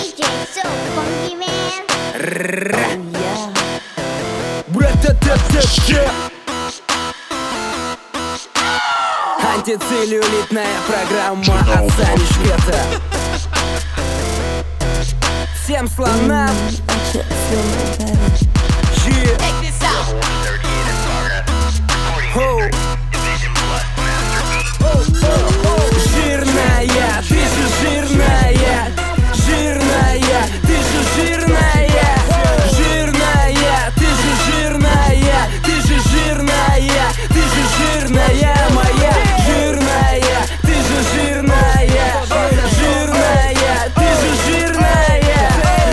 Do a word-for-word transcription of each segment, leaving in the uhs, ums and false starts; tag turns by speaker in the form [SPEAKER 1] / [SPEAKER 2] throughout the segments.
[SPEAKER 1] диджей So Funky Man.
[SPEAKER 2] Бра-та-та-та-та. Антицеллюлитная программа от Сани Швеца. Всем слонам. Жирная, ты же жирная, жирная, ты же жирная, жирная, ты же жирная, ты же жирная, ты же жирная моя, жирная, ты же жирная, жирная, ты же жирная,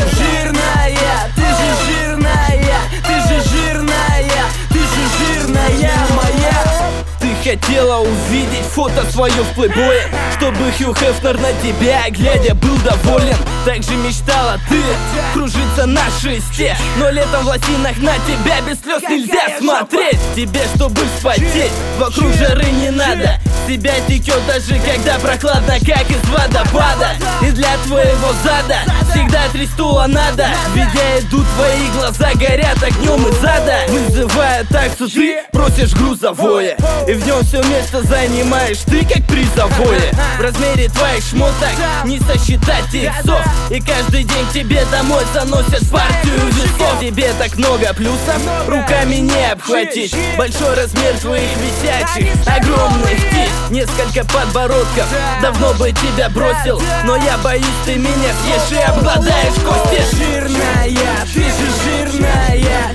[SPEAKER 2] жирная, ты же жирная, ты же жирная, ты же жирная моя. Ты хотела увидеть фото свое в плейбое, чтобы Хью Хефнер на тебя, глядя, был доволен. Так же мечтала ты кружиться на шесте, но летом в лосинах на тебя без слез нельзя смотреть. Тебе, чтобы вспотеть, вокруг жары не надо. Тебя текет даже когда прохладно, как из водопада. И для твоего зада всегда три стула надо, ведь я иду, твои глаза горят огнем из ада. Вызывая таксу, ты просишь грузовое, и в нем все место занимаешь ты, как призовое. В размере твоих шмоток не сосчитать иксов, и каждый день к тебе домой заносят партию весов. Тебе так много плюсов, руками не обхватить. Большой размер твоих висячих, огромных тит, несколько подбородков. Давно бы тебя бросил, но я боюсь, ты меня съешь и обгладаешь кости. Жирная, ты же жирная,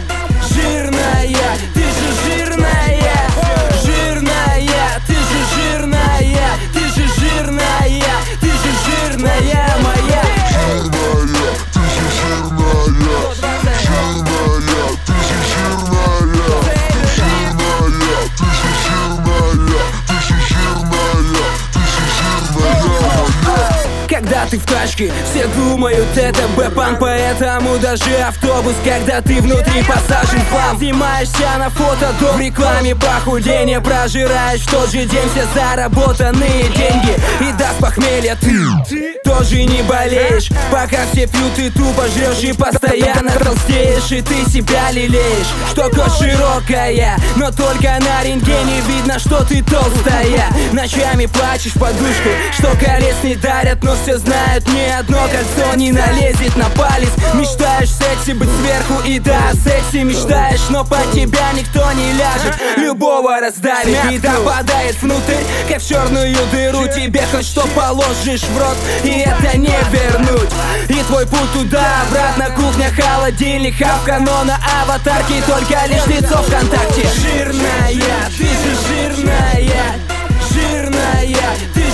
[SPEAKER 2] жирная, ты же жирная, жирная, ты же жирная, ты же жирная, ты же жирная моя.
[SPEAKER 3] Жирная, ты же жирная, жирная, ты же жирная, жирная, ты же жирная, ты же жирная, ты же жирная моя.
[SPEAKER 2] Когда ты в тачке, все думают, это Б-панк, поэтому даже автобус, когда ты внутри посажен в хлам. Снимаешься на фото до в рекламе похудения, прожираешь в тот же день все заработанные деньги. И до похмелья ты тоже не болеешь, пока все пьют, ты тупо жрешь и постоянно толстеешь. И ты себя лелеешь, что кость широкая, но только на рентгене видно, что ты толстая. Ночами плачешь в подушку, что колец не дарят, но все знают, ни одно кольцо не налезет на палец. Мечтаешь секси быть сверху, и да, секси мечтаешь, но под тебя никто не ляжет, любого раздавит и попадает внутрь, как в черную дыру. Тебе хоть что положишь в рот, и это не вернуть. И твой путь туда-обратно, кухня, холодильник, хавка, но на аватарке только лишь лицо ВКонтакте. Жирная, ты же жирная, жирная, ты